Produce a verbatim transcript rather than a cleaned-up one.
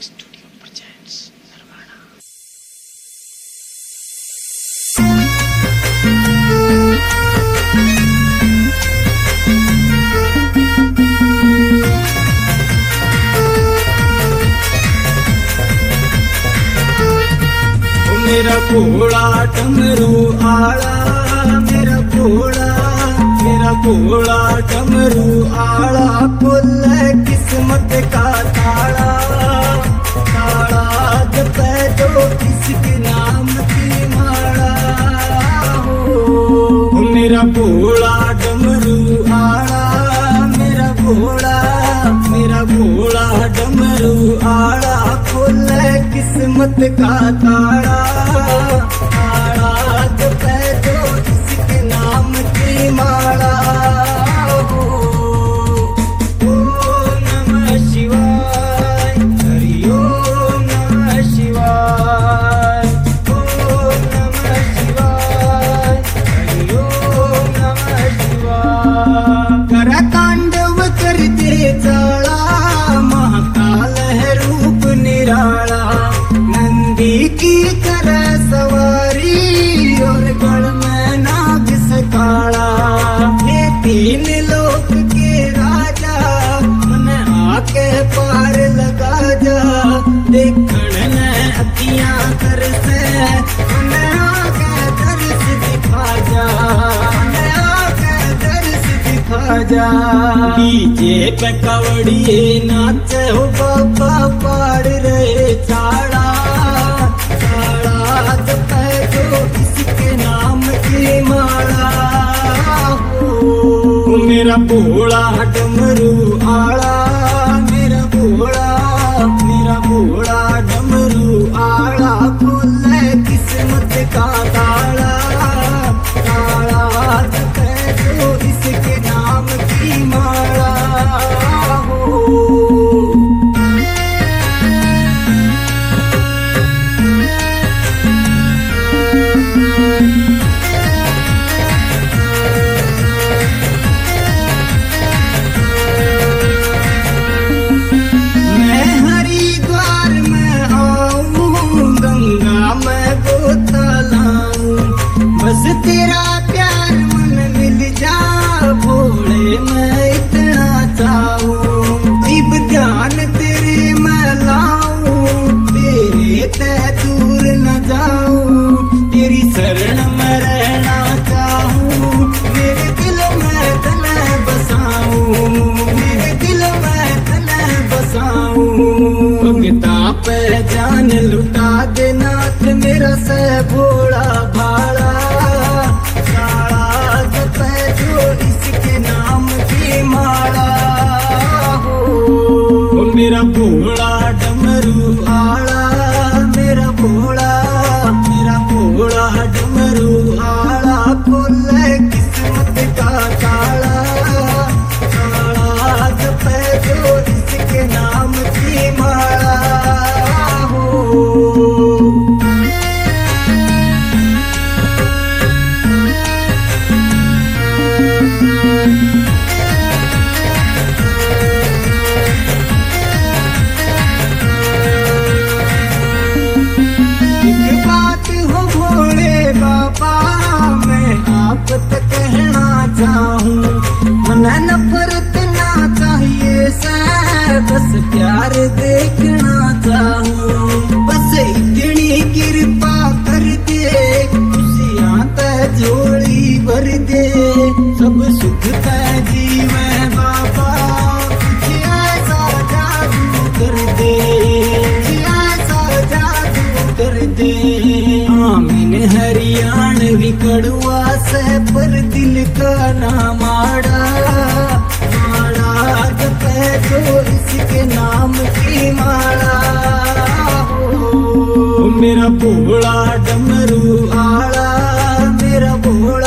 Studio presents Narwara. मेरा भोला डमरू आला, मेरा भोला मेरा भोला डमरू आला, खुल किस्मत का ताला, ताला जपे जो किसके नाम की माला हो। मेरा भोला डमरू आला, मेरा भोला मेरा भोला डमरू आला, खुल किस्मत का ताला, ताला जपे जो किसके नाम की माला हो। ओम नमः शिवाय, हरि ओम नमः शिवाय, ओम नमः शिवाय, हरि ओम नमः शिवाय। कर तांडव करते जाळा, महाकाल है रूप निराला, नंदी की तरह सवारी और गढ़ में नाग सकाला। ये तीन लोक के राजा मन आके पार लगा जा, देखण ने अखियां कर से मन आके दर्श दिखा जा, मन आके दर्श दिखा जा। डीजे पे कवड़िए नाचे हो बाबा पाड़ रहे चाड़ा, किसके नाम की माला हो। मेरा भोला डमरू आला, मेरा भोला मेरा भोला डमरू आला, खुल किस्मत का ताला, ताला जपे जो इसके नाम की माला हो। बस तेरा प्यार मन मिल जा, भोले मैं इतना चाहूं, जीव ध्यान तेरे मैं लाऊं, तेरे ते दूर न जाऊं, तेरी शरण में रहना चाहूं, मेरे दिल में तने बसाऊं, मेरे दिल में तने बसाऊं। भगता पे जान लुटा दे नाथ, मेरा से भोला भाला, मेरा भोला डमरू आला, मेरा भोला मेरा भोला डमरू आला, खुल किस्मत का ताला, ताला जपे जो इसके नाम की माला हो। बात कहना चाहूं, मन नफरत ना चाहिए से, बस प्यार देखना चाहूं, बस इतनी कृपा कर दे, खुशियां ते झोली भर दे, सब सुख ते जीवे बाबा, ऐसा जादू कर दे, ऐसा जादू कर दे। आमीन हरियाणवी कड़वा से पर दिल का ना माड़ा, माड़ा जपे जो इसके नाम की माला हो। मेरा भोला डमरू आला, मेरा भोला